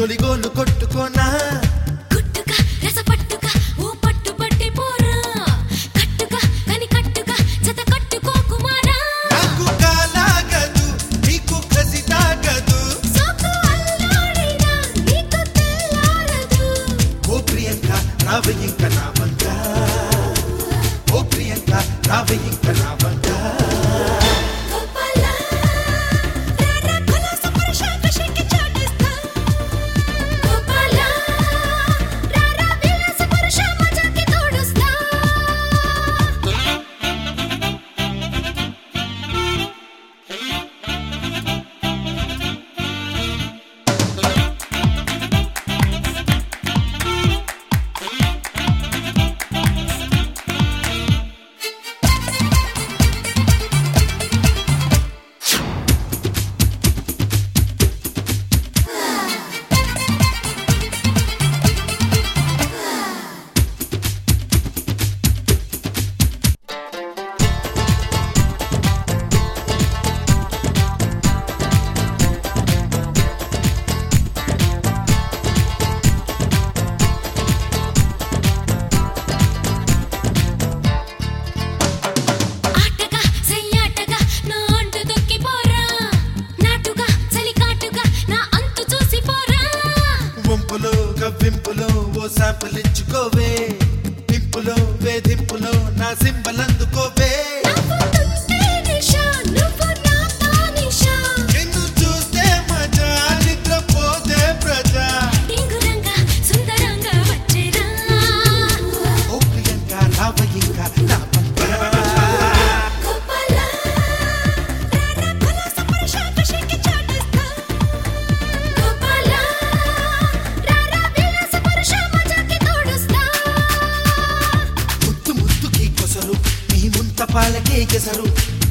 తొలిగోలు కొట్టుకోనా గుట్టుగా రసపట్టుగా ఓ పట్టు పట్టి పోరా కట్టుగా కని కట్టుగా జత కట్టుకో కుమారా నాకు కాలాగదు నీకు కసి తాగదు సోకు అల్లాడినా నీకు తెల్లారదు ఓ ప్రియంక రావే ఇంక నా వంక ఓ ప్రియంక రావే ఇంక నా వంక గోపాలా రారా కొలాస పరశా కషికి చాటిస్తా గోపాలా రారా విలాస పరశా మజాకి తోడుస్తా ఆటగా సయ్యాటగా నా అంటు తొక్కి పోరా నాటుగా చలికాటుగా నా అంతు చూసి పోరా వంపులో గవ్వింపులో ఓ శాంపుల్ ఇచ్చుకోవే దింపులో వేధింపులో నా సింబల్ అందుకోవే నవ్వు తుంటే నిషా నువ్వు నా తానిషా నిన్ను చూస్తే మజా నిద్రపోతే ప్రజా టింగురంగా సుందరంగా వచ్చేరా ఓ ప్రియంక రావే ఇంక నా వంక గోపాలా రారా కొలాస పరశా కషికి చాటిస్తా గోపాలా రారా విలాస పరశా మజాకి తోడుస్తా ముద్దు ముద్దుకి కొసరు నీ ముంత పాలకే గెసరు